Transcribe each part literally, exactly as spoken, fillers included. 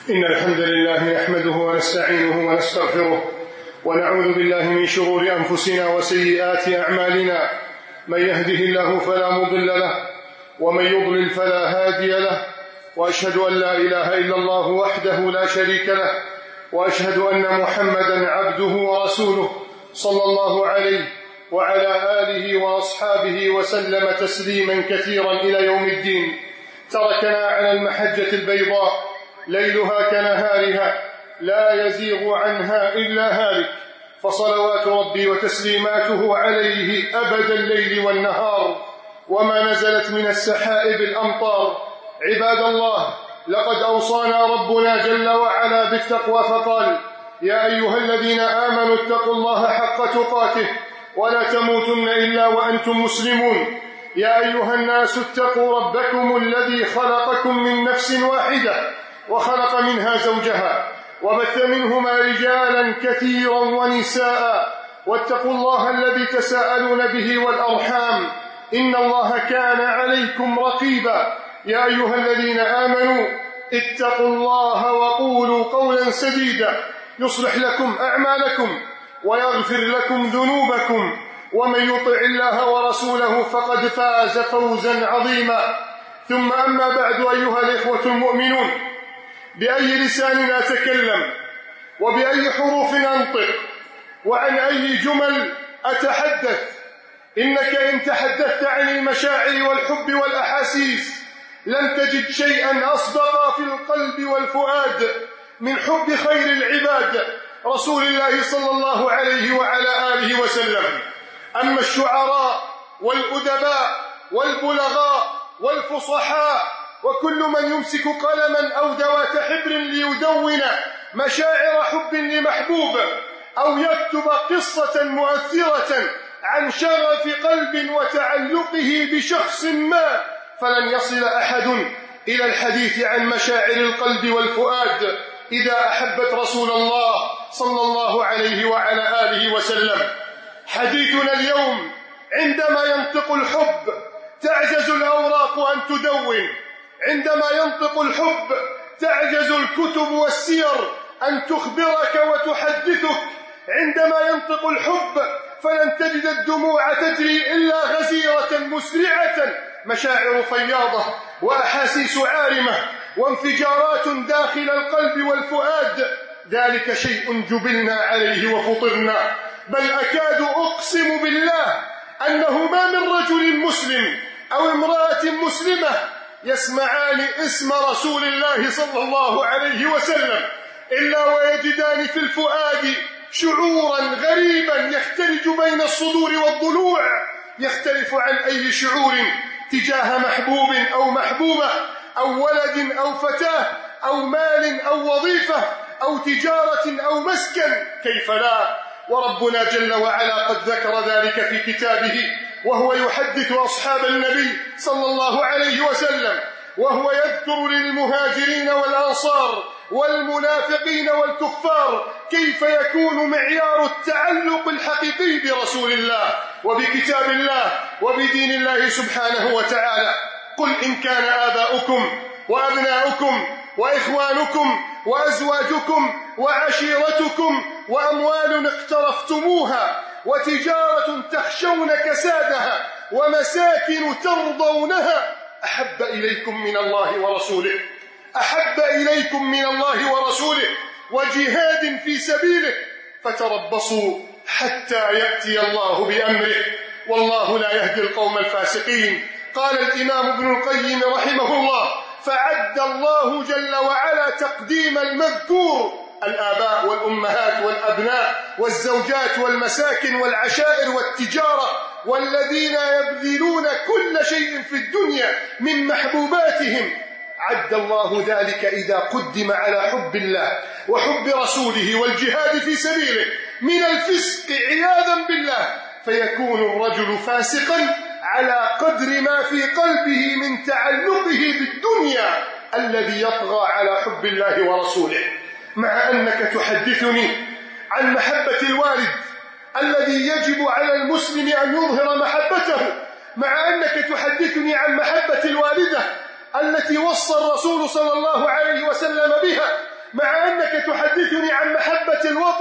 إن الحمد لله نحمده ونستعينه ونستغفره ونعوذ بالله من شرور أنفسنا وسيئات أعمالنا. من يهده الله فلا مضل له ومن يضلل فلا هادي له، وأشهد أن لا إله إلا الله وحده لا شريك له، وأشهد أن محمدا عبده ورسوله صلى الله عليه وعلى آله وأصحابه وسلم تسليما كثيرا إلى يوم الدين. تركنا على المحجة البيضاء ليلها كنهارها لا يزيغ عنها إلا هالك، فصلوات ربي وتسليماته عليه أبد الليل والنهار، وما نزلت من السحائب الأمطار. عباد الله، لقد أوصانا ربنا جل وعلا بالتقوى فقال: يا أيها الذين آمنوا اتقوا الله حق تقاته ولا تموتن إلا وأنتم مسلمون. يا أيها الناس اتقوا ربكم الذي خلقكم من نفس واحدة وخلق منها زوجها وبث منهما رجالا كثيرا ونساء، واتقوا الله الذي تساءلون به والأرحام إن الله كان عليكم رقيبا. يا أيها الذين آمنوا اتقوا الله وقولوا قولا سديدا يصلح لكم أعمالكم ويغفر لكم ذنوبكم، ومن يطع الله ورسوله فقد فاز فوزا عظيما. ثم أما بعد، أيها الإخوة المؤمنون، بأي لسان أتكلم وبأي حروف أنطق وعن أي جمل أتحدث؟ إنك إن تحدثت عن المشاعر والحب والأحاسيس لن تجد شيئا أصدق في القلب والفؤاد من حب خير العباد رسول الله صلى الله عليه وعلى آله وسلم. أما الشعراء والأدباء والبلغاء والفصحاء وكل من يمسك قلما أو ذوات حبر ليدون مشاعر حب لمحبوب أو يكتب قصة مؤثرة عن شغف قلب وتعلقه بشخص ما، فلن يصل أحد إلى الحديث عن مشاعر القلب والفؤاد إذا أحبت رسول الله صلى الله عليه وعلى آله وسلم. حديثنا اليوم عندما ينطق الحب تعجز الأوراق أن تدون، عندما ينطق الحب تعجز الكتب والسير أن تخبرك وتحدثك، عندما ينطق الحب فلن تجد الدموع تجري إلا غزيرة مسرعة، مشاعر فياضة وأحاسيس عارمة وانفجارات داخل القلب والفؤاد. ذلك شيء جبلنا عليه وفطرنا، بل أكاد أقسم بالله أنه ما من رجل مسلم أو امرأة مسلمة يسمعان اسم رسول الله صلى الله عليه وسلم إلا ويجدان في الفؤاد شعورا غريبا يختلج بين الصدور والضلوع، يختلف عن أي شعور تجاه محبوب أو محبوبة أو ولد أو فتاة أو مال أو وظيفة أو تجارة أو مسكن. كيف لا؟ وربنا جل وعلا قد ذكر ذلك في كتابه وهو يحدث أصحاب النبي صلى الله عليه وسلم، وهو يذكر للمهاجرين والأنصار والمنافقين والكفار كيف يكون معيار التعلق الحقيقي برسول الله وبكتاب الله وبدين الله سبحانه وتعالى. قل إن كان آباؤكم وأبناؤكم وإخوانكم وأزواجكم وعشيرتكم وأموال اقترفتموها وتجارة تخشون كسادها ومساكن ترضونها أحب إليكم من الله ورسوله أحب إليكم من الله ورسوله وجهاد في سبيله فتربصوا حتى يأتي الله بأمره والله لا يهدي القوم الفاسقين. قال الإمام ابن القيم رحمه الله: فعد الله جل وعلا تقديم المذكور الآباء والأمهات والأبناء والزوجات والمساكن والعشائر والتجارة والذين يبذلون كل شيء في الدنيا من محبوباتهم، عد الله ذلك إذا قدم على حب الله وحب رسوله والجهاد في سبيله من الفسق عياذا بالله، فيكون الرجل فاسقا على قدر ما في قلبه من تعلقه بالدنيا الذي يطغى على حب الله ورسوله. مع أنك تحدثني عن محبة الوالد الذي يجب على المسلم أن يظهر محبته، مع أنك تحدثني عن محبة الوالدة التي وصى الرسول صلى الله عليه وسلم بها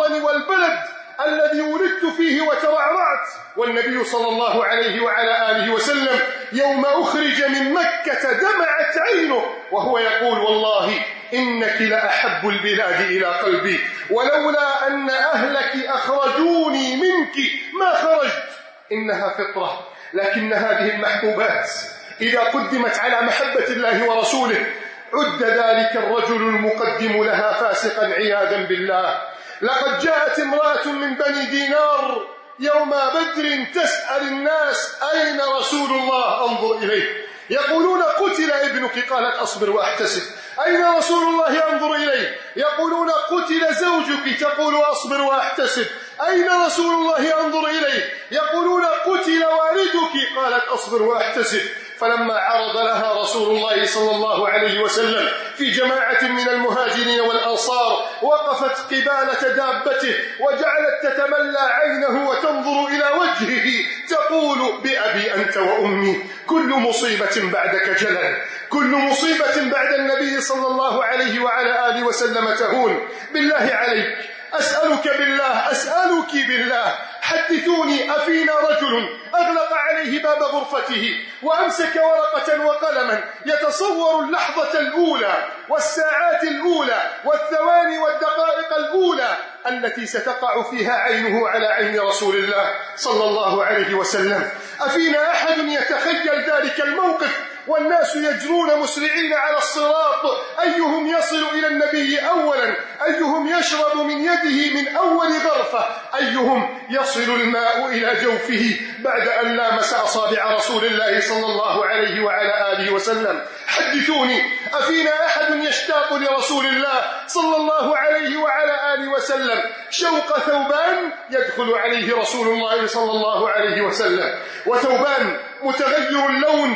الوطن والبلد الذي ولدت فيه وترعرعت. والنبي صلى الله عليه وعلى آله وسلم يوم أخرج من مكة دمعت عينه وهو يقول: والله إنك لأحب البلاد إلى قلبي، ولولا أن أهلك أخرجوني منك ما خرجت. إنها فطرة، لكن هذه المحبوبات إذا قدمت على محبة الله ورسوله عد ذلك الرجل المقدم لها فاسقا عياذا بالله. لقد جاءت امرأة من بني دينار يوم بدر تسأل الناس: أين رسول الله؟ انظر إليه. يقولون: قتل ابنك. قالت: أصبر وأحتسب. أين رسول الله؟ انظر إليه. يقولون: قتل زوجك. تقول: أصبر وأحتسب. أين رسول الله؟ انظر إليه. يقولون: قتل والدك. قالت: أصبر وأحتسب. فلما عرض لها رسول الله صلى الله عليه وسلم في جماعة من المهاجرين والأنصار وقفت قبالة دابته وجعلت تتملى عينه وتنظر إلى وجهه تقول: بأبي أنت وأمي، كل مصيبة بعدك جلل، كل مصيبة بعد النبي صلى الله عليه وعلى آله وسلم تهون. بالله عليك، أسألك بالله، أسألك بالله، حدثوني، أفينا رجل أغلق عليه باب غرفته وأمسك ورقة وقلما يتصور اللحظة الأولى والساعات الأولى والثواني والدقائق الأولى التي ستقع فيها عينه على عين رسول الله صلى الله عليه وسلم؟ أفينا أحد يتخيل ذلك الموقف والناس يجرون مسرعين على الصراط؟ أيهم يصل إلى النبي أولا؟ أيهم يشرب من يده من أول غرفة؟ أيهم يصل الماء إلى جوفه بعد أن لامس أصابع رسول الله صلى الله عليه وعلى آله وسلم؟ حدثوني، أفينا أحد يشتاق لرسول الله صلى الله عليه وعلى آله وسلم شوق ثوبان يدخل عليه رسول الله صلى الله عليه وسلم، وثوبان متغير اللون،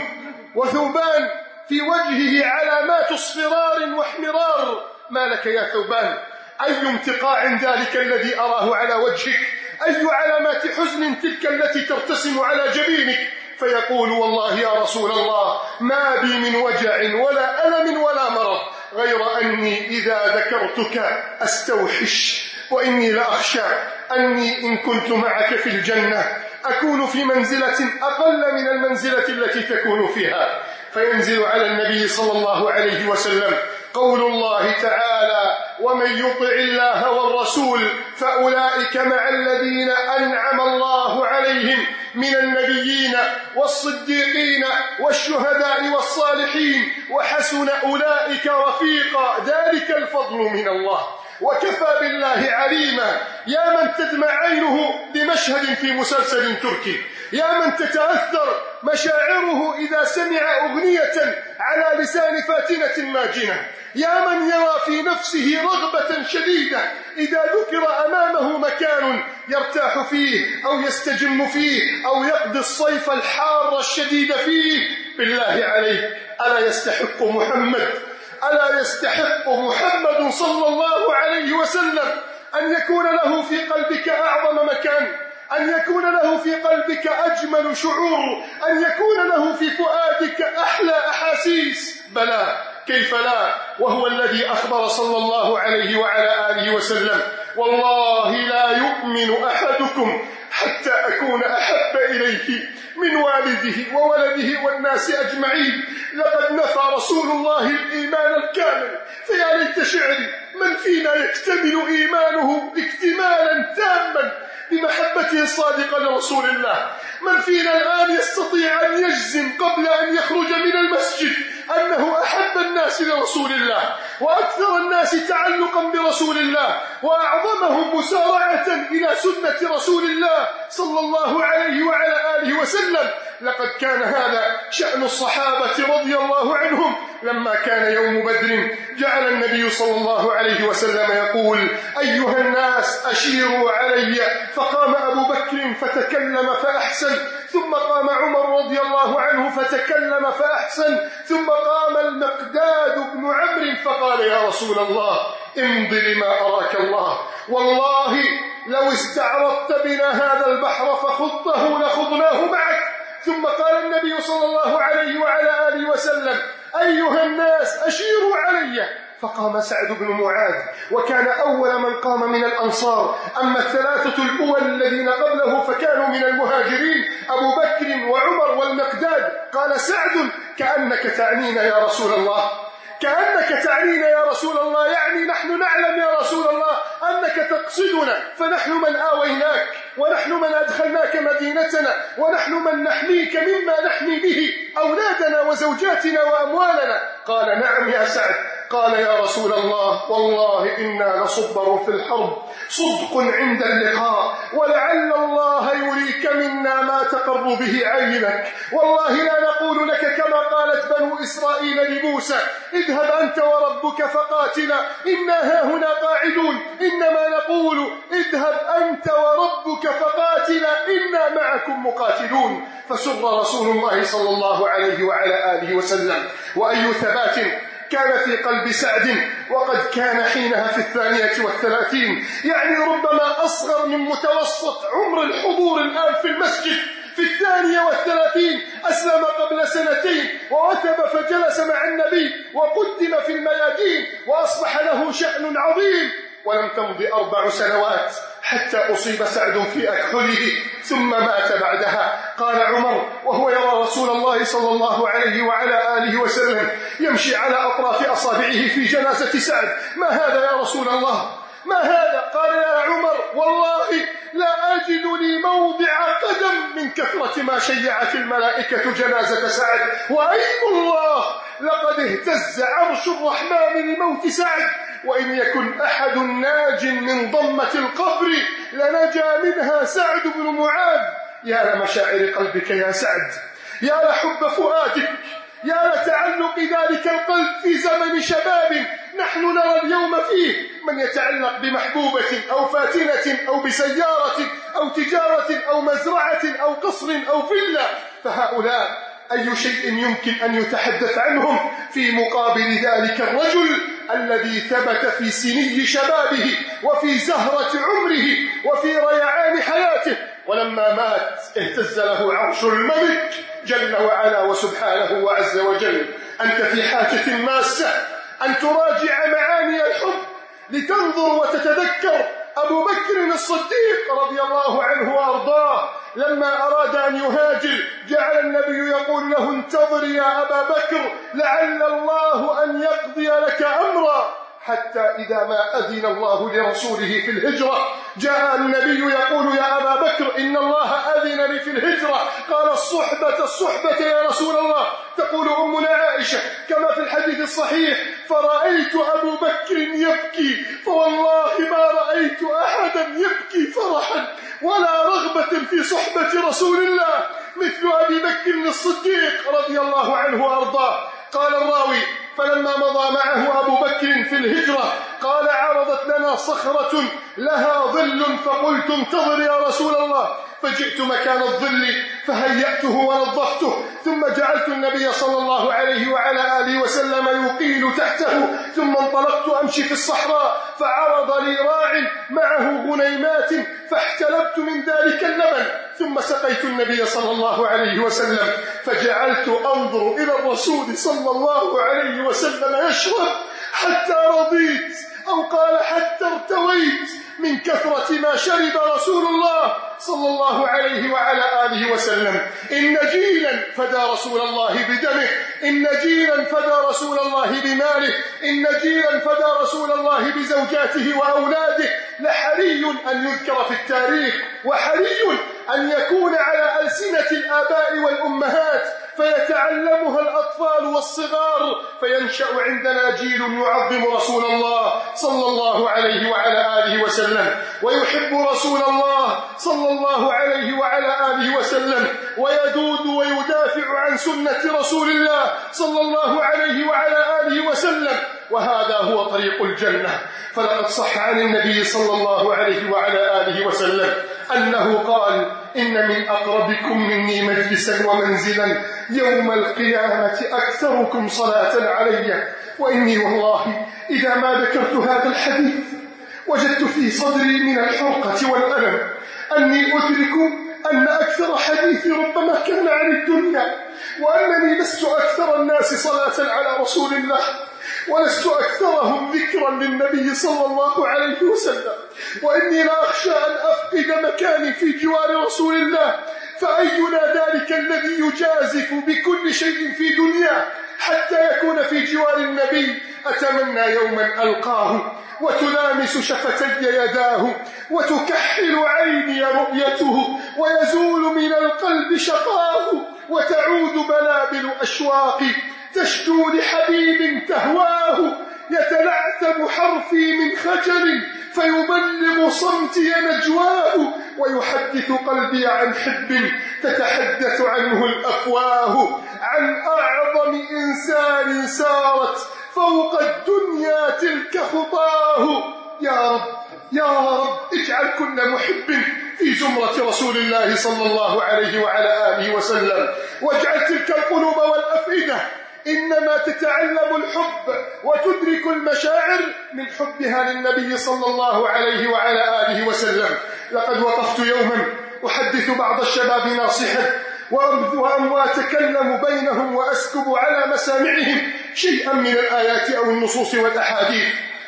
وثوبان في وجهه علامات اصفرار واحمرار؟ ما لك يا ثوبان؟ أي امتقاع ذلك الذي أراه على وجهك؟ أي علامات حزن تلك التي ترتسم على جبينك؟ فيقول: والله يا رسول الله ما بي من وجع ولا ألم ولا مرض، غير أني إذا ذكرتك أستوحش، وإني لأخشى أني إن كنت معك في الجنة أكون في منزلة أقل من المنزلة التي تكون فيها. فينزل على النبي صلى الله عليه وسلم قول الله تعالى: ومن يطع الله والرسول فأولئك مع الذين أنعم الله عليهم من النبيين والصديقين والشهداء والصالحين وحسن أولئك رفيقا، ذلك الفضل من الله وكفى بالله عليما. يا من تدمع عينه بمشهد في مسلسل تركي، يا من تتأثر مشاعره إذا سمع أغنية على لسان فاتنة ماجنة، يا من يرى في نفسه رغبة شديدة إذا ذكر أمامه مكان يرتاح فيه أو يستجم فيه أو يقضي الصيف الحار الشديد فيه. بالله عليك، ألا يستحق محمد ألا يستحق محمد صلى الله عليه وسلم أن يكون له في قلبك أعظم مكان، أن يكون له في قلبك أجمل شعور، أن يكون له في فؤادك أحلى أحاسيس؟ بلى، كيف لا، وهو الذي أخبر صلى الله عليه وعلى آله وسلم: والله لا يؤمن أحدكم حتى أكون أحب إليه من والده وولده والناس أجمعين. لقد نفى رسول الله الإيمان الكامل، فيا ليت شعري من فينا يكتمل إيمانه اكتمالا تاما بمحبته الصادقة لرسول الله؟ من فينا الآن يستطيع أن يجزم قبل أن يخرج من المسجد أنه أحب الناس لرسول الله وأكثر الناس تعلقا برسول الله وأعظمهم مسارعة إلى سنة رسول الله صلى الله عليه وعلى آله وسلم؟ لقد كان هذا شأن الصحابة رضي الله عنهم. لما كان يوم بدر جعل النبي صلى الله عليه وسلم يقول: أيها الناس أشيروا علي، فقام أبو بكر فتكلم فأحسن، ثم قام عمر رضي الله عنه فتكلم فأحسن، ثم قام المقداد بن عمرو فقال: يا رسول الله امض لما أراك الله، والله لو استعرضت بنا هذا البحر فخضته لخضناه معك. ثم قال النبي صلى الله عليه وعلى آله وسلم: أيها الناس أشيروا علي، فقام سعد بن معاذ وكان أول من قام من الأنصار. أما الثلاثة الأول الذين قبله فكانوا من المهاجرين أبو بكر وعمر والمقداد. قال سعد: كأنك تعنينا يا رسول الله، كأنك تعنينا يا رسول الله، يعني نحن نعلم يا رسول الله أنك تقصدنا، فنحن من آويناك ونحن من أدخلناك مدينتنا ونحن من نحميك مما نحمي به أولادنا وزوجاتنا وأموالنا. قال: نعم يا سعد. قال: يا رسول الله، والله إنا لصبر في الحرب، صدق عند اللقاء، ولعل الله يريك منا ما تقر به عينك. والله لا نقول لك كما قالت بنو إسرائيل لموسى: اذهب أنت وربك فقاتلا إنا هاهنا قاعدون، إنما نقول: اذهب أنت وربك فقاتلا إنا معكم مقاتلون. فسر رسول الله صلى الله عليه وعلى آله وسلم. وأي ثبات كان في قلب سعد، وقد كان حينها في الثانية والثلاثين، يعني ربما أصغر من متوسط عمر الحضور الآن في المسجد. في الثانية والثلاثين أسلم قبل سنتين ووثب فجلس مع النبي وقدم في الميادين وأصبح له شأن عظيم. ولم تمض أربع سنوات حتى أصيب سعد في أكحله ثم مات بعدها. قال عمر وهو يرى رسول الله صلى الله عليه وعلى آله وسلم يمشي على أطراف أصابعه في جنازة سعد: ما هذا يا رسول الله؟ ما هذا؟ قال: يا عمر، والله لا أجد لي موضع قدم من كثرة ما شيعت الملائكة جنازة سعد، وأيم الله لقد اهتز عرش الرحمن لموت سعد، وإن يكن أحد ناج من ضمة القبر لنجا منها سعد بن معاذ. يا لمشاعر قلبك يا سعد، يا لحب فؤادك، يا لتعلق ذلك القلب في زمن شباب نحن نرى اليوم فيه من يتعلق بمحبوبة أو فاتنة أو بسيارة أو تجارة أو مزرعة أو قصر أو فيلا. فهؤلاء أي شيء يمكن أن يتحدث عنهم في مقابل ذلك الرجل الذي ثبت في سني شبابه وفي زهرة عمره وفي ريعان حياته، ولما مات اهتز له عرش الملك جل وعلا وسبحانه وعز وجل. أنت في حاجة ماسة أن تراجع معاني الحب لتنظر وتتذكر أبو بكر الصديق رضي الله عنه وأرضاه لما أراد أن يهاجر جعل النبي يقول له: انتظر يا أبا بكر لعل الله أن يقضي لك أمرا، حتى إذا ما أذن الله لرسوله في الهجرة جاء النبي يقول: يا أبا بكر إن الله أذن لي في الهجرة. قال: الصحبة الصحبة يا رسول الله. تقول أمنا عائشة كما في الحديث الصحيح: فرأيت أبو بكر يبكي فوالله ما رأيت أحدا يبكي فرحا ولا رغبة في صحبة رسول الله مثل أبي بكر الصديق رضي الله عنه وأرضاه. قال الراوي: فلما مضى معه أبو بكر في الهجرة قال: عرضت لنا صخرة لها ظل فقلت: انتظر يا رسول الله. فجئت مكان الظل فهيأته ونظفته، ثم جعلت النبي صلى الله عليه وعلى آله وسلم يقيل تحته، ثم انطلقت أمشي في الصحراء فعرض لي راع معه غنيمات فاحتلبت من ذلك اللبن، ثم سقيت النبي صلى الله عليه وسلم، فجعلت أنظر إلى الرسول صلى الله عليه وسلم يشرب حتى رضيت، أو قال حتى ارتويت من كثرة ما شرب رسول الله صلى الله عليه وعلى آله وسلم. إن جيلا فدى رسول الله بدمه، إن جيلا فدى رسول الله بماله، إن جيلا فدى رسول الله بزوجاته وأولاده. لحري أن يذكر في التاريخ، وحري أن يكون على ألسنة الآباء والأمهات فيتعلمها الأطفال والصغار، فينشأ عندنا جيل يعظم رسول الله صلى الله عليه وعلى آله وسلم، ويحب رسول الله صلى الله عليه وعلى آله وسلم، ويدود ويدافع عن سنة رسول الله صلى الله عليه وعلى آله وسلم. وهذا هو طريق الجنة. فلقد صح عن النبي صلى الله عليه وعلى آله وسلم أنه قال: إن من أقربكم مني مجلسا ومنزلا يوم القيامة أكثركم صلاة علي. وإني والله إذا ما ذكرت هذا الحديث وجدت في صدري من الحرقة والألم أني أدرك أن أكثر حديثي ربما كان عن الدنيا، وأنني لست أكثر الناس صلاة على رسول الله ولست أكثرهم ذكرا للنبي صلى الله عليه وسلم، وإني لا أخشى أن أفقد مكاني في جوار رسول الله، فأينا ذلك الذي يجازف بكل شيء في دنياه حتى يكون في جوار النبي؟ أتمنى يوما ألقاه وتلامس شفتي يداه وتكحل عيني رؤيته ويزول من القلب شقاه، وتعود بلابل أشواقي تشدو لحبيب تهواه، يتلعثم حرفي من خجل فيبلغ صمتي نجواه، ويحدث قلبي عن حب تتحدث عنه الأفواه، عن أعظم إنسان سارت فوق الدنيا تلك خطاه. يا رب يا رب اجعل كل محب في زمرة رسول الله صلى الله عليه وعلى آله وسلم، واجعل تلك القلوب والأفئدة إنما تتعلم الحب وتدرك المشاعر من حبها للنبي صلى الله عليه وعلى آله وسلم. لقد وقفت يوما أحدث بعض الشباب ناصحا وأموى أتكلم بينهم وأسكب على مسامعهم شيئا من الآيات أو النصوص والأحاديث.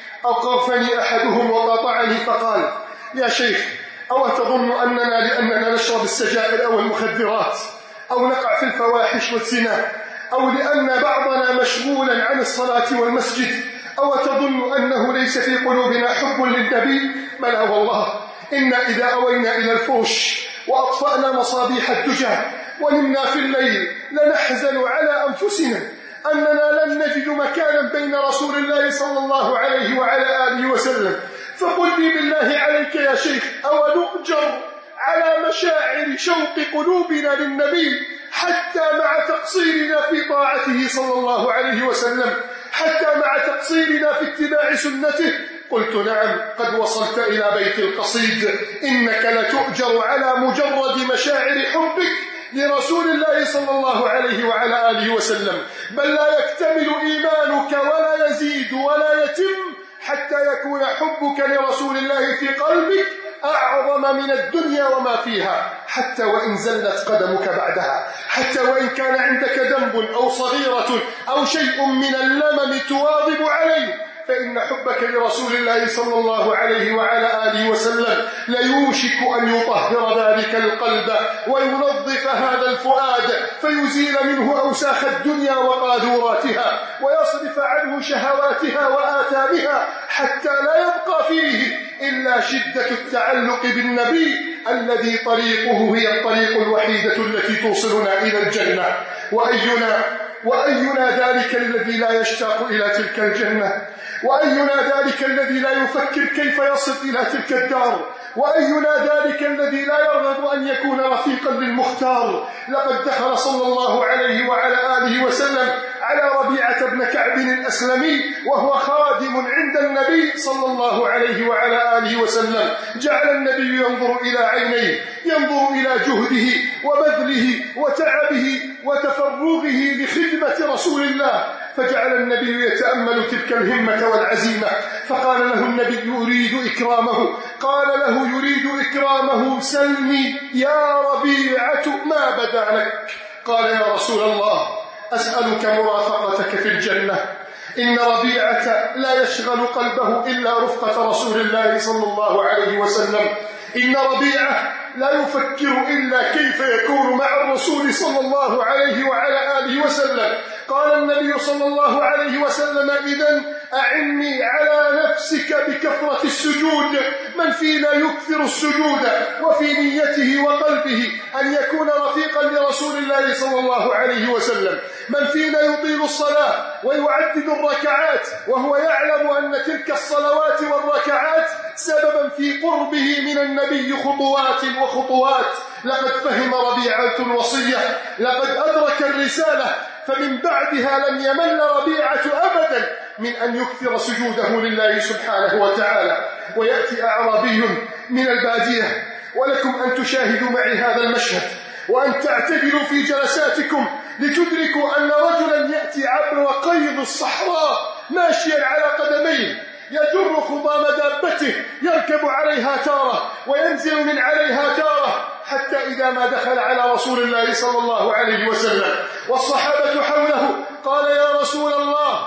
أوقفني أحدهم وقاطعني فقال: يا شيخ، أو تظن أننا لأننا نشرب السجائر أو المخدرات أو نقع في الفواحش والزنا أو لأن بعضنا مشغولا عن الصلاة والمسجد أو تظن أنه ليس في قلوبنا حب للنبي؟ بلى والله، إنا إذا أوينا إلى الفوش وأطفأنا مصابيح الدجى ونمنا في الليل لنحزن على أنفسنا أننا لن نجد مكانا بين رسول الله صلى الله عليه وعلى آله وسلم. فقل لي بالله عليك يا شيخ، أو نؤجر على مشاعر شوق قلوبنا للنبي حتى مع تقصيرنا في طاعته صلى الله عليه وسلم، حتى مع تقصيرنا في اتباع سنته؟ قلت: نعم، قد وصلت إلى بيت القصيد، إنك لتؤجر على مجرد مشاعر حبك لرسول الله صلى الله عليه وعلى آله وسلم، بل لا يكتمل إيمانك ولا يزيد ولا يتم حتى يكون حبك لرسول الله في قلبك أعظم من الدنيا وما فيها، حتى وإن زلت قدمك بعدها، حتى وإن كان عندك ذنب أو صغيرة أو شيء من اللمم تواظب عليه، فإن حبك لرسول الله صلى الله عليه وعلى آله وسلم ليوشك أن يطهر ذلك القلب وينظف هذا الفؤاد، فيزيل منه أوساخ الدنيا وقاذوراتها ويصرف عنه شهواتها وآثامها، حتى لا يبقى فيه إلا شدة التعلق بالنبي الذي طريقه هي الطريق الوحيدة التي توصلنا إلى الجنة. وأينا وأينا ذلك الذي لا يشتاق إلى تلك الجنة؟ وأينا ذلك الذي لا يفكر كيف يصل إلى تلك الدار؟ وأينا ذلك الذي لا يرغب أن يكون رفيقا للمختار؟ لقد دخل صلى الله عليه وعلى آله وسلم على ربيعة بن كعب الأسلمي وهو خادم عند النبي صلى الله عليه وعلى آله وسلم، جعل النبي ينظر إلى عينيه، ينظر إلى جهده وبذله وتعبه وتفرغه لخدمة رسول الله، فجعل النبي يتأمل تلك الهمة والعزيمة، فقال له النبي يريد إكرامه، قال له يريد إكرامه: سلني يا ربيعة ما بدا لك. قال: يا رسول الله، أسألك مرافقتك في الجنة. إن ربيعة لا يشغل قلبه إلا رفقة رسول الله صلى الله عليه وسلم، إن ربيعة لا يفكر إلا كيف يكون مع الرسول صلى الله عليه وعلى آله وسلم. قال النبي صلى الله عليه وسلم: إذن أعني على نفسك بكثرة السجود. من فينا يكثر السجود وفي نيته وقلبه أن يكون رفيقا لرسول الله صلى الله عليه وسلم؟ من فينا يطيل الصلاة ويعدد الركعات وهو يعلم أن تلك الصلوات والركعات سببا في قربه من النبي خطوات وخطوات؟ لقد فهم ربيعة الوصية، لقد أدرك الرسالة، فمن بعدها لم يمل ربيعة أبدا من أن يكثر سجوده لله سبحانه وتعالى. ويأتي أعرابي من البادية، ولكم أن تشاهدوا معي هذا المشهد وأن تعتدلوا في جلساتكم لتدركوا أن رجلا يأتي عبر قيض الصحراء ماشيا على قدميه، يجر خضام دابته، يركب عليها تارة وينزل من عليها تارة، حتى إذا ما دخل على رسول الله صلى الله عليه وسلم والصحابة حوله قال: يا رسول الله،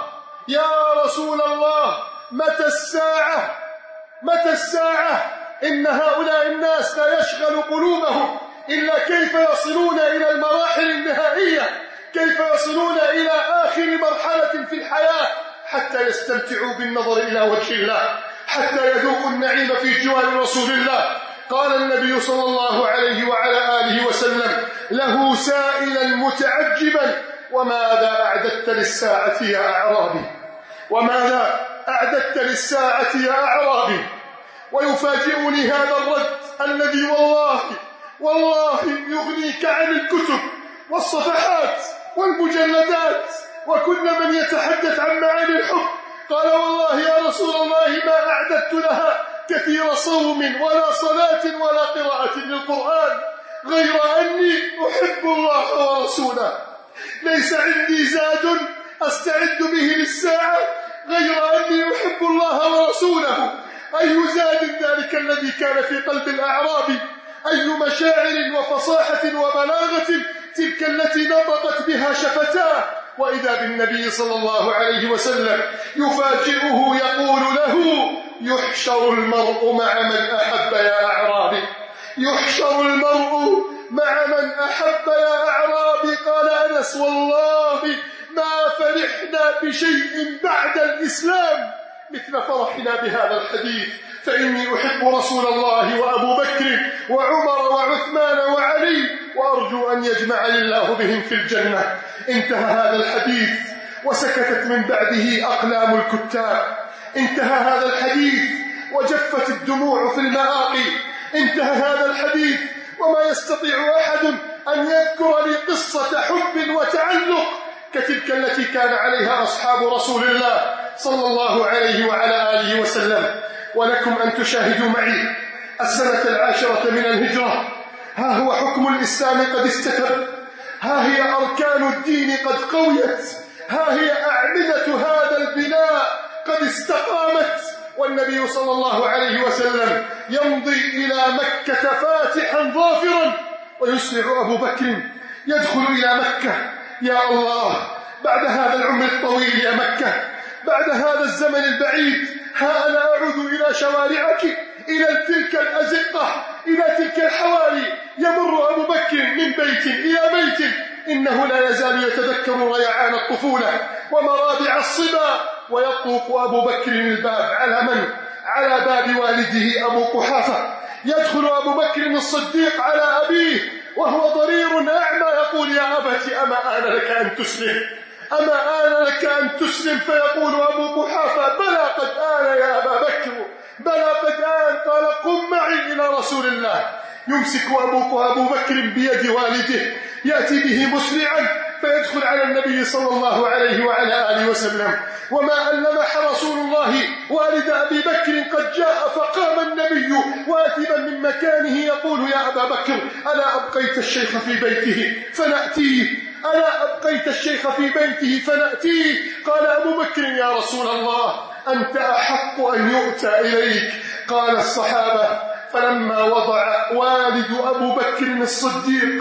يا رسول الله متى الساعة؟ متى الساعة؟ إن هؤلاء الناس لا يشغل قلوبهم إلا كيف يصلون إلى المراحل النهائية، كيف يصلون إلى آخر مرحلة في الحياة حتى يستمتعوا بالنظر إلى وجه الله، حتى يذوقوا النعيم في جوار رسول الله. قال النبي صلى الله عليه وعلى آله وسلم له سائلا متعجبا: وماذا أعددت للساعة يا أعرابي؟ وماذا أعددت للساعة يا أعرابي؟ ويفاجئني هذا الرد الذي والله والله يغنيك عن الكتب والصفحات والمجلدات وكل من يتحدث عن معاني الحب. قال: والله يا رسول الله ما أعددت لها كثير صوم ولا صلاة ولا قراءة للقرآن، غير أني أحب الله ورسوله. ليس عندي زاد أستعد به للساعة غير أني أحب الله ورسوله. أي زاد ذلك الذي كان في قلب الأعرابي؟ أي مشاعر وفصاحة وبلاغة تلك التي نطقت بها شفتاه؟ وإذا بالنبي صلى الله عليه وسلم يفاجئه يقول له: يحشر المرء مع من أحب يا أعرابي، يحشر المرء مع من أحب يا أعرابي. قال أنس: والله ما فرحنا بشيء بعد الإسلام مثل فرحنا بهذا الحديث، فإني أحب رسول الله وأبو بكر وعمر وعثمان وعلي، وأرجو أن يجمعني الله بهم في الجنة. انتهى هذا الحديث وسكتت من بعده أقلام الكتاب، انتهى هذا الحديث وجفت الدموع في المآقي، انتهى هذا الحديث وما يستطيع أحد أن يذكر لي قصة حب وتعلق كتلك التي كان عليها أصحاب رسول الله صلى الله عليه وعلى آله وسلم. ولكم أن تشاهدوا معي السنة العاشرة من الهجرة. ها هو حكم الإسلام قد استتب، ها هي أركان الدين قد قويت، ها هي أعمدة هذا البناء قد استقامت، والنبي صلى الله عليه وسلم يمضي إلى مكة فاتحا ظافرا، ويسرع أبو بكر يدخل إلى مكة. يا الله، بعد هذا العمر الطويل يا مكة، بعد هذا الزمن البعيد، ها أنا أعود إلى شوارعك، إلى تلك الأزقة، إلى تلك الحواري. يمر أبو بكر من بيت إلى بيت، إنه لا يزال يتذكر ريعان الطفولة ومرابع الصبا. ويطوق أبو بكر الباب على من؟ على باب والده أبو قحافة. يدخل أبو بكر الصديق على أبيه وهو ضرير أعمى، يقول: يا أبت أما آن لك أن تسلم؟ أما آن لك أن تسلم؟ فيقول أبو قحافة: بلى قد آن يا أبا بكر، بلى قد آن. قال: قم معي إلى رسول الله. يمسك أبو أبو بكر بيد والده، يأتي به مسرعا فيدخل على النبي صلى الله عليه وعلى آله وسلم. وما أن لمح رسول الله والد أبي بكر قد جاء، فقام النبي واتبا من مكانه يقول: يا أبا بكر، ألا أبقيت الشيخ في بيته فنأتيه؟ ألا أبقيت الشيخ في بيته فنأتيه؟ قال أبو بكر: يا رسول الله، أنت أحق أن يؤتى إليك. قال الصحابة: فلما وضع والد أبو بكر الصديق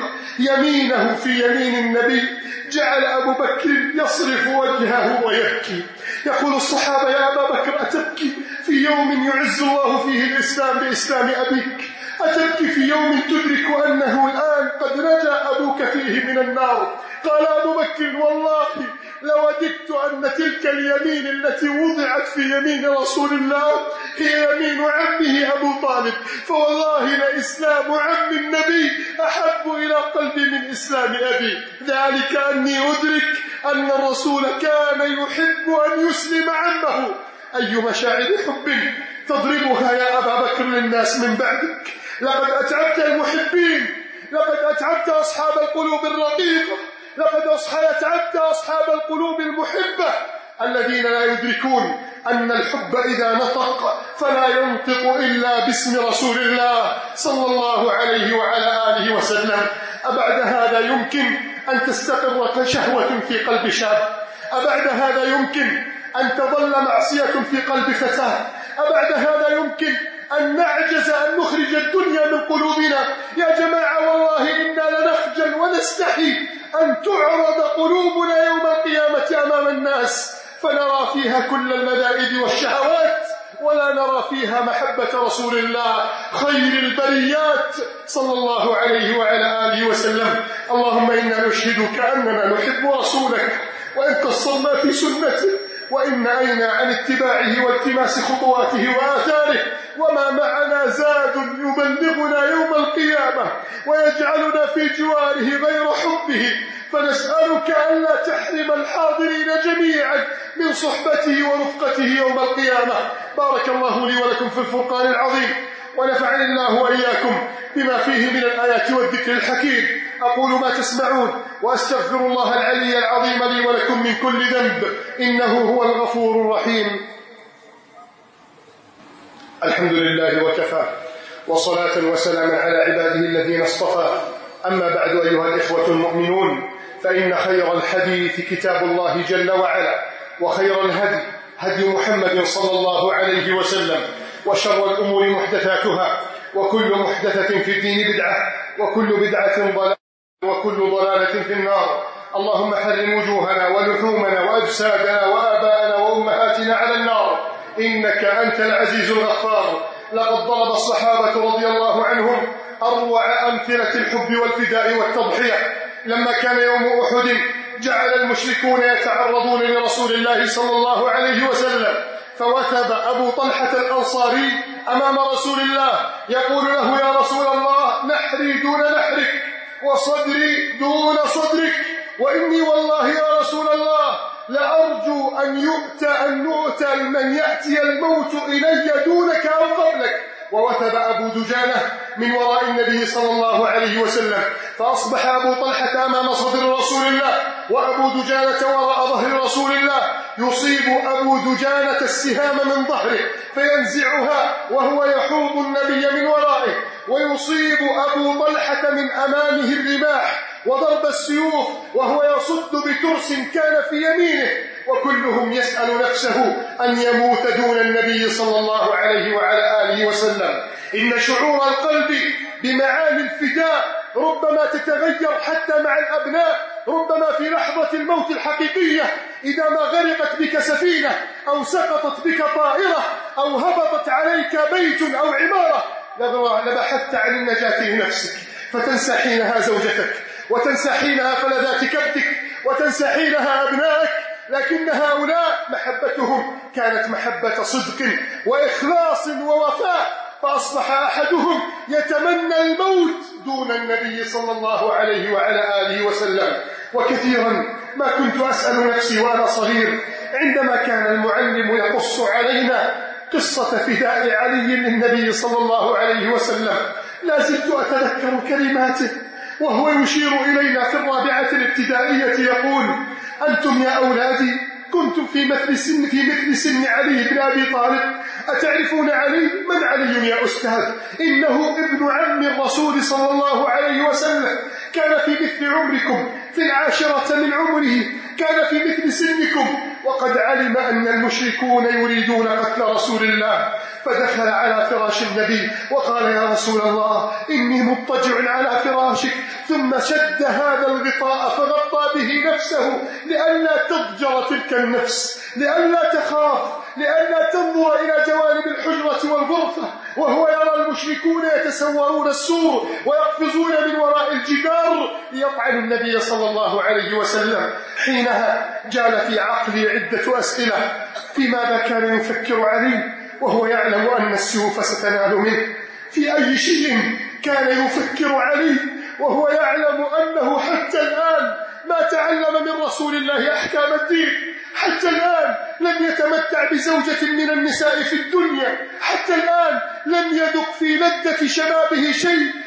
يمينه في يمين النبي، جعل أبو بكر يصرف وجهه ويبكي. يقول الصحابة: يا أبا بكر، أتبكي في يوم يعز الله فيه الإسلام بإسلام أبيك؟ أتبكي في يوم تدرك أنه الآن قد نجا أبوك فيه من النار؟ قال أبو بكر: والله لوددت أن تلك اليمين التي وضعت في يمين رسول الله هي يمين عمه أبو طالب، فوالله لإسلام عم النبي أحب إلى قلبي من إسلام أبي، ذلك أني أدرك أن الرسول كان يحب أن يسلم عمه. أي مشاعر حب تضربها يا أبا بكر للناس من بعدك؟ لقد أتعبت المحبين، لقد أتعبت أصحاب القلوب الرقيقة، لقد أتعبت أصحاب القلوب المحبة الذين لا يدركون أن الحب إذا نطق فلا ينطق إلا باسم رسول الله صلى الله عليه وعلى آله وسلم. أبعد هذا يمكن أن تستقر شهوة في قلب شاب؟ أبعد هذا يمكن أن تظل معصية في قلب فتاة؟ أبعد هذا يمكن أن نعجز أن نخرج الدنيا من قلوبنا؟ يا جماعة، والله إنا لنخجل ونستحي أن تعرض قلوبنا يوم القيامة أمام الناس. فنرى فيها كل المذائب والشهوات، ولا نرى فيها محبة رسول الله خير البريات صلى الله عليه وعلى آله وسلم. اللهم إنا نشهدك أننا نحب رسولك، وإن قصرنا في سنته، وإن أينا عن اتباعه والتماس خطواته وآثاره، وما معنا زاد يبلغنا يوم القيامة ويجعلنا في جواره غير حبه، فنسألك ألا تحرم الحاضرين جميعا من صحبته ورفقته يوم القيامة. بارك الله لي ولكم في الفرقان العظيم، ونفعني الله وإياكم بما فيه من الآيات والذكر الحكيم. أقول ما تسمعون، وأستغفر الله العلي العظيم لي ولكم من كل ذنب، إنه هو الغفور الرحيم. الحمد لله وكفى، وصلاة وسلاما على عباده الذين اصطفى. أما بعد، أيها الإخوة المؤمنون، فإن خير الحديث كتاب الله جل وعلا، وخير الهدي هدي محمد صلى الله عليه وسلم، وشر الأمور محدثاتها، وكل محدثة في الدين بدعة، وكل بدعة ضلالة، وكل ضلالة في النار. اللهم حرم وجوهنا ولحومنا وأجسادنا وآباءنا وأمهاتنا على النار، إنك أنت العزيز الغفار. لقد ضرب الصحابة رضي الله عنهم أروع أمثلة الحب والفداء والتضحية. لما كان يوم أحد جعل المشركون يتعرضون لرسول الله صلى الله عليه وسلم، فوثب أبو طلحة الأنصاري أمام رسول الله يقول له: يا رسول الله، نحري دون نحرك، وصدري دون صدرك، وإني والله يا رسول الله لأرجو أن يؤتى أن نؤتى من يأتي الموت إلي دونك أو قبلك. ووثب أبو دجانة من وراء النبي صلى الله عليه وسلم، فأصبح أبو طلحة أمام صدر رسول الله، وأبو دجانة وراء ظهر رسول الله. يصيب أبو دجانة السهام من ظهره فينزعها وهو يحوض النبي من ورائه، ويصيب أبو طلحة من أمامه الرماح وضرب السيوف وهو يصد بترس كان في يمينه، وكلهم يسأل نفسه أن يموت دون النبي صلى الله عليه وعلى آله وسلم. إن شعور القلب بمعاني الفداء ربما تتغير حتى مع الأبناء، ربما في لحظة الموت الحقيقية إذا ما غرقت بك سفينة، أو سقطت بك طائرة، أو هبطت عليك بيت أو عمارة، لبحثت عن النجاة لنفسك، فتنسى حينها زوجتك، وتنسى حينها فلذات كبدك، وتنسى حينها أبنائك. لكن هؤلاء محبتهم كانت محبة صدق وإخلاص ووفاء، فأصبح أحدهم يتمنى الموت دون النبي صلى الله عليه وعلى آله وسلم. وكثيرا ما كنت أسأل نفسي وأنا صغير عندما كان المعلم يقص علينا قصة فداء علي للنبي صلى الله عليه وسلم، لا زلت أتذكر كلماته وهو يشير إلينا في الرابعة الابتدائية يقول: أنتم يا أولادي كنتم في مثل سن في مثل سن علي بن أبي طالب. أتعرفون علي؟ من علي يا أستاذ؟ إنه ابن عم الرسول صلى الله عليه وسلم، كان في مثل عمركم، في العاشرة من عمره، كان في مثل سنكم، وقد علم أن المشركون يريدون قتل رسول الله، فدخل على فراش النبي وقال: يا رسول الله، إني مضطجع على فراشك، ثم شد هذا الغطاء فغطى به نفسه لئلا تضجر تلك النفس، لئلا تخاف، لئلا تنظر إلى جوانب الحجرة والغرفة، وهو يرى المشركون يتسورون السور ويقفزون من وراء الجدار ليطعنوا النبي صلى الله عليه وسلم. حينها جال في عقلي عدة أسئلة: في ماذا كان يفكر علي وهو يعلم أن السيوف ستنال منه؟ في أي شيء كان يفكر علي وهو يعلم أنه حتى الآن ما تعلم من رسول الله أحكام الدين، حتى الآن لم يتمتع بزوجة من النساء في الدنيا، حتى الآن لم يذق في لذة شبابه شيء